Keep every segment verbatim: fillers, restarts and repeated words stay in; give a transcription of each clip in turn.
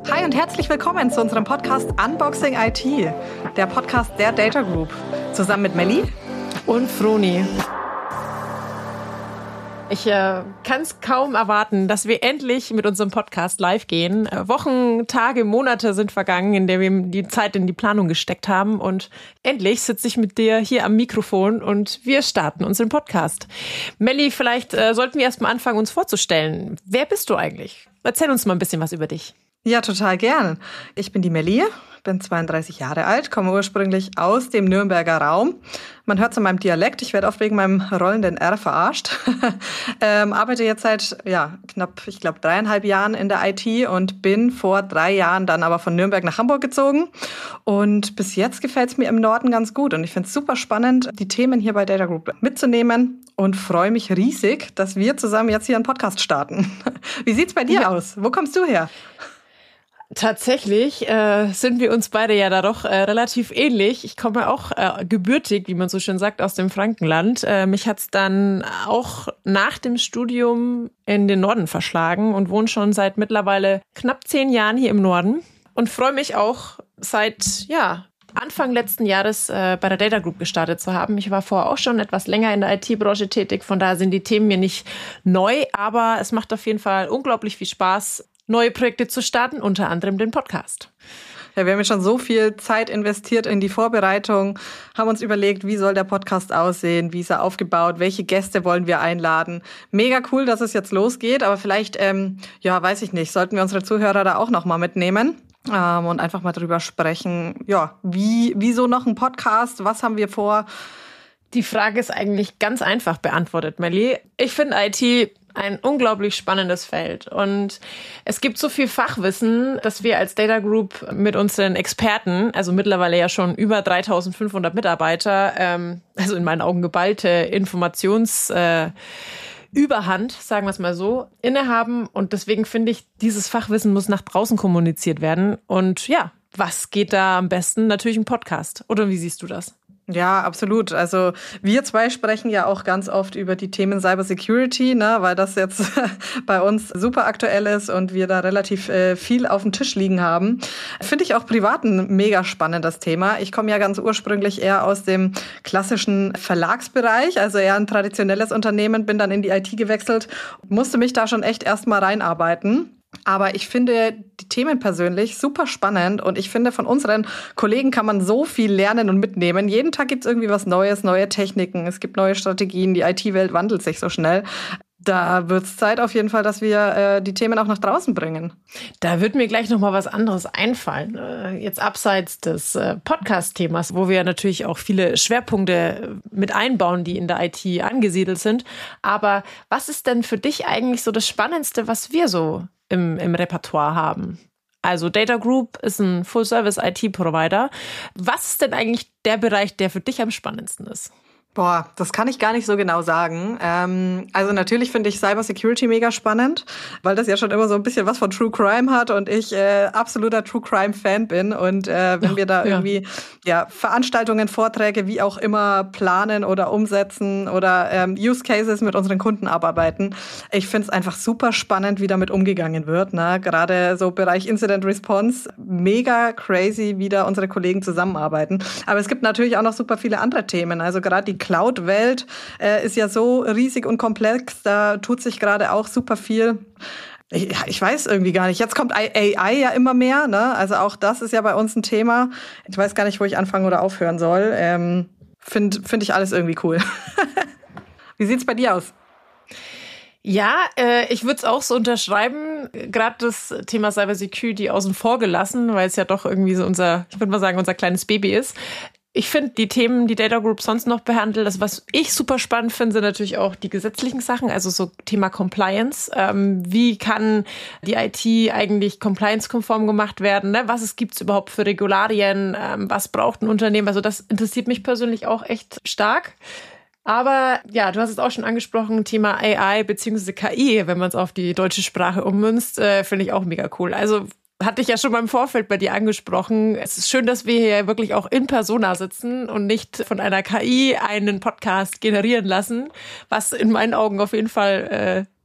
Hi und herzlich willkommen zu unserem Podcast Unboxing I T, der Podcast der Data Group, zusammen mit Melli und Froni. Ich äh, kann es kaum erwarten, dass wir endlich mit unserem Podcast live gehen. Äh, Wochen, Tage, Monate sind vergangen, in der wir die Zeit in die Planung gesteckt haben. Und endlich sitze ich mit dir hier am Mikrofon und wir starten unseren Podcast. Melli, vielleicht äh, sollten wir erst mal anfangen, uns vorzustellen. Wer bist du eigentlich? Erzähl uns mal ein bisschen was über dich. Ja, total gern. Ich bin die Melli, bin zweiunddreißig Jahre alt, komme ursprünglich aus dem Nürnberger Raum. Man hört es an meinem Dialekt, ich werde oft wegen meinem rollenden R verarscht. ähm, arbeite jetzt seit ja knapp, ich glaube, dreieinhalb Jahren in der I T und bin vor drei Jahren dann aber von Nürnberg nach Hamburg gezogen. Und bis jetzt gefällt es mir im Norden ganz gut. Und ich finde es super spannend, die Themen hier bei Data Group mitzunehmen und freue mich riesig, dass wir zusammen jetzt hier einen Podcast starten. Wie sieht's bei dir ja. aus? Wo kommst du her? Tatsächlich äh, sind wir uns beide ja da doch äh, relativ ähnlich. Ich komme auch äh, gebürtig, wie man so schön sagt, aus dem Frankenland. Äh, mich hat's dann auch nach dem Studium in den Norden verschlagen und wohne schon seit mittlerweile knapp zehn Jahren hier im Norden und freue mich auch seit ja Anfang letzten Jahres äh, bei der Data Group gestartet zu haben. Ich war vorher auch schon etwas länger in der I T-Branche tätig, von daher sind die Themen mir nicht neu, aber es macht auf jeden Fall unglaublich viel Spaß, neue Projekte zu starten, unter anderem den Podcast. Ja, wir haben ja schon so viel Zeit investiert in die Vorbereitung, haben uns überlegt, wie soll der Podcast aussehen, wie ist er aufgebaut, welche Gäste wollen wir einladen. Mega cool, dass es jetzt losgeht, aber vielleicht, ähm, ja, weiß ich nicht, sollten wir unsere Zuhörer da auch nochmal mitnehmen ähm, und einfach mal drüber sprechen, ja, wie, wieso noch ein Podcast, was haben wir vor? Die Frage ist eigentlich ganz einfach beantwortet, Melli. Ich finde I T ein unglaublich spannendes Feld. Und es gibt so viel Fachwissen, dass wir als Data Group mit unseren Experten, also mittlerweile ja schon über dreitausendfünfhundert Mitarbeiter, ähm, also in meinen Augen geballte Informations- äh, Überhand, sagen wir es mal so, innehaben. Und deswegen finde ich, dieses Fachwissen muss nach draußen kommuniziert werden. Und ja, was geht da am besten? Natürlich ein Podcast. Oder wie siehst du das? Ja, absolut. Also wir zwei sprechen ja auch ganz oft über die Themen Cybersecurity, ne, weil das jetzt bei uns super aktuell ist und wir da relativ äh, viel auf dem Tisch liegen haben. Finde ich auch privat ein mega spannendes Thema. Ich komme ja ganz ursprünglich eher aus dem klassischen Verlagsbereich, also eher ein traditionelles Unternehmen, bin dann in die I T gewechselt, musste mich da schon echt erstmal reinarbeiten. Aber ich finde die Themen persönlich super spannend und ich finde, von unseren Kollegen kann man so viel lernen und mitnehmen. Jeden Tag gibt's irgendwie was Neues, neue Techniken, es gibt neue Strategien, die I T-Welt wandelt sich so schnell. Da wird's Zeit auf jeden Fall, dass wir äh, die Themen auch nach draußen bringen. Da wird mir gleich noch mal was anderes einfallen. Äh, jetzt abseits des äh, Podcast-Themas, wo wir natürlich auch viele Schwerpunkte mit einbauen, die in der I T angesiedelt sind. Aber was ist denn für dich eigentlich so das Spannendste, was wir so im, im Repertoire haben? Also Data Group ist ein Full-Service-I T-Provider. Was ist denn eigentlich der Bereich, der für dich am spannendsten ist? Boah, das kann ich gar nicht so genau sagen. Ähm, also natürlich finde ich Cybersecurity mega spannend, weil das ja schon immer so ein bisschen was von True Crime hat und ich äh, absoluter True Crime Fan bin. Und äh, wenn wir da irgendwie ja Veranstaltungen, Vorträge, wie auch immer planen oder umsetzen oder ähm, Use Cases mit unseren Kunden abarbeiten, ich finde es einfach super spannend, wie damit umgegangen wird. Ne? Gerade so Bereich Incident Response, mega crazy, wie da unsere Kollegen zusammenarbeiten. Aber es gibt natürlich auch noch super viele andere Themen. Also gerade die Cloud-Welt äh, ist ja so riesig und komplex, da tut sich gerade auch super viel. Ich, ich weiß irgendwie gar nicht. Jetzt kommt A I ja immer mehr, ne? Also auch das ist ja bei uns ein Thema. Ich weiß gar nicht, wo ich anfangen oder aufhören soll. Ähm, Finde find ich alles irgendwie cool. Wie sieht's bei dir aus? Ja, äh, ich würde es auch so unterschreiben, gerade das Thema Cybersecurity außen vor gelassen, weil es ja doch irgendwie so unser, ich würde mal sagen, unser kleines Baby ist. Ich finde die Themen, die Data Group sonst noch behandelt, das, was ich super spannend finde, sind natürlich auch die gesetzlichen Sachen, also so Thema Compliance. Ähm, wie kann die I T eigentlich compliance-konform gemacht werden? Ne? Was es gibt's überhaupt für Regularien? Ähm, was braucht ein Unternehmen? Also das interessiert mich persönlich auch echt stark. Aber ja, du hast es auch schon angesprochen, Thema A I bzw. K I, wenn man es auf die deutsche Sprache ummünzt, äh, finde ich auch mega cool. Also hatte ich ja schon mal im Vorfeld bei dir angesprochen. Es ist schön, dass wir hier wirklich auch in Persona sitzen und nicht von einer K I einen Podcast generieren lassen, was in meinen Augen auf jeden Fall äh,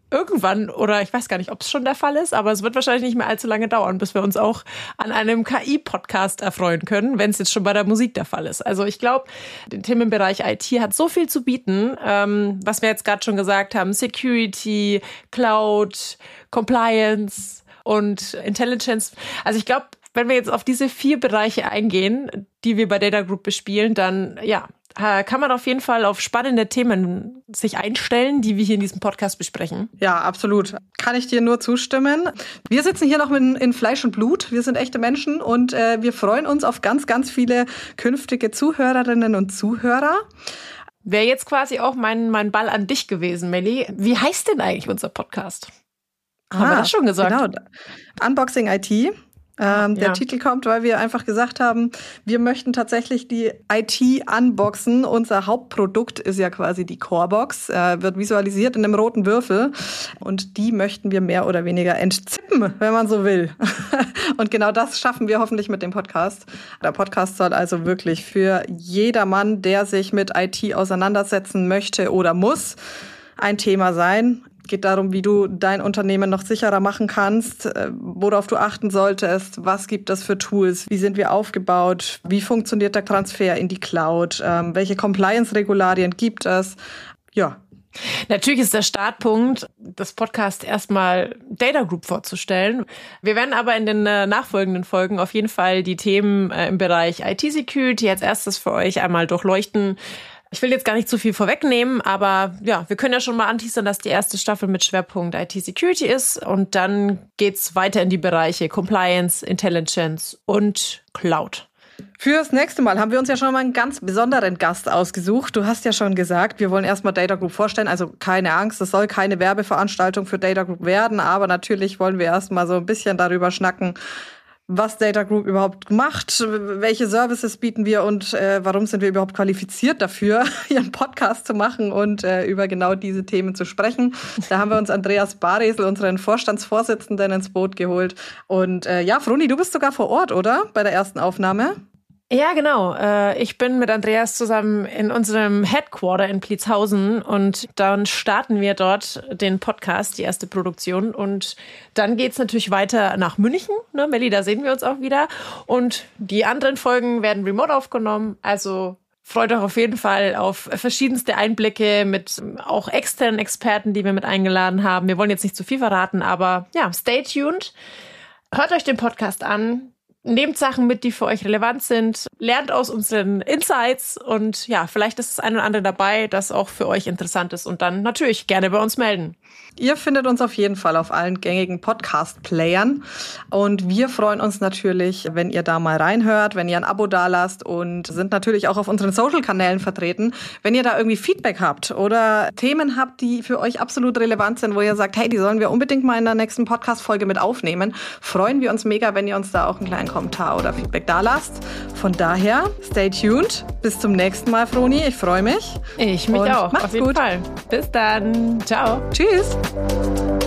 irgendwann, oder ich weiß gar nicht, ob es schon der Fall ist, aber es wird wahrscheinlich nicht mehr allzu lange dauern, bis wir uns auch an einem K I-Podcast erfreuen können, wenn es jetzt schon bei der Musik der Fall ist. Also ich glaube, der Themenbereich I T hat so viel zu bieten, ähm, was wir jetzt gerade schon gesagt haben, Security, Cloud, Compliance und Intelligence. Also ich glaube, wenn wir jetzt auf diese vier Bereiche eingehen, die wir bei Data Group bespielen, dann ja, kann man auf jeden Fall auf spannende Themen sich einstellen, die wir hier in diesem Podcast besprechen. Ja, absolut. Kann ich dir nur zustimmen. Wir sitzen hier noch in, in Fleisch und Blut. Wir sind echte Menschen und äh, wir freuen uns auf ganz, ganz viele künftige Zuhörerinnen und Zuhörer. Wäre jetzt quasi auch mein, mein Ball an dich gewesen, Melli. Wie heißt denn eigentlich unser Podcast? Haben ah, wir das schon gesagt? Genau. Unboxing I T. Ähm, der ja. Titel kommt, weil wir einfach gesagt haben, wir möchten tatsächlich die I T unboxen. Unser Hauptprodukt ist ja quasi die Corebox, äh, wird visualisiert in einem roten Würfel und die möchten wir mehr oder weniger entzippen, wenn man so will. Und genau das schaffen wir hoffentlich mit dem Podcast. Der Podcast soll also wirklich für jedermann, der sich mit I T auseinandersetzen möchte oder muss, ein Thema sein. Geht darum, wie du dein Unternehmen noch sicherer machen kannst, worauf du achten solltest, was gibt es für Tools, wie sind wir aufgebaut, wie funktioniert der Transfer in die Cloud, welche Compliance-Regularien gibt es, ja. Natürlich ist der Startpunkt, das Podcast erstmal Data Group vorzustellen. Wir werden aber in den äh, nachfolgenden Folgen auf jeden Fall die Themen äh, im Bereich I T-Security als erstes für euch einmal durchleuchten. Ich will jetzt gar nicht zu viel vorwegnehmen, aber ja, wir können ja schon mal anteasern, dass die erste Staffel mit Schwerpunkt I T-Security ist und dann geht's weiter in die Bereiche Compliance, Intelligence und Cloud. Fürs nächste Mal haben wir uns ja schon mal einen ganz besonderen Gast ausgesucht. Du hast ja schon gesagt, wir wollen erstmal Data Group vorstellen. Also keine Angst, es soll keine Werbeveranstaltung für Data Group werden, aber natürlich wollen wir erstmal so ein bisschen darüber schnacken, was Data Group überhaupt macht, welche Services bieten wir und äh, warum sind wir überhaupt qualifiziert dafür, hier einen Podcast zu machen und äh, über genau diese Themen zu sprechen. Da haben wir uns Andreas Baresel, unseren Vorstandsvorsitzenden, ins Boot geholt. Und äh, ja, Froni, du bist sogar vor Ort, oder? Bei der ersten Aufnahme? Ja, genau. Ich bin mit Andreas zusammen in unserem Headquarter in Pliezhausen und dann starten wir dort den Podcast, die erste Produktion. Und dann geht's natürlich weiter nach München. Ne, Melli, da sehen wir uns auch wieder. Und die anderen Folgen werden remote aufgenommen. Also freut euch auf jeden Fall auf verschiedenste Einblicke mit auch externen Experten, die wir mit eingeladen haben. Wir wollen jetzt nicht zu viel verraten, aber ja, stay tuned. Hört euch den Podcast an. Nehmt Sachen mit, die für euch relevant sind, lernt aus unseren Insights und ja, vielleicht ist das eine oder andere dabei, das auch für euch interessant ist und dann natürlich gerne bei uns melden. Ihr findet uns auf jeden Fall auf allen gängigen Podcast-Playern und wir freuen uns natürlich, wenn ihr da mal reinhört, wenn ihr ein Abo dalasst und sind natürlich auch auf unseren Social-Kanälen vertreten. Wenn ihr da irgendwie Feedback habt oder Themen habt, die für euch absolut relevant sind, wo ihr sagt, hey, die sollen wir unbedingt mal in der nächsten Podcast-Folge mit aufnehmen, freuen wir uns mega, wenn ihr uns da auch einen kleinen Kommentar oder Feedback dalasst. Von daher, stay tuned. Bis zum nächsten Mal, Froni. Ich freue mich. Ich mich und auch. Macht's auf jeden gut. Fall. Bis dann. Ciao. Tschüss.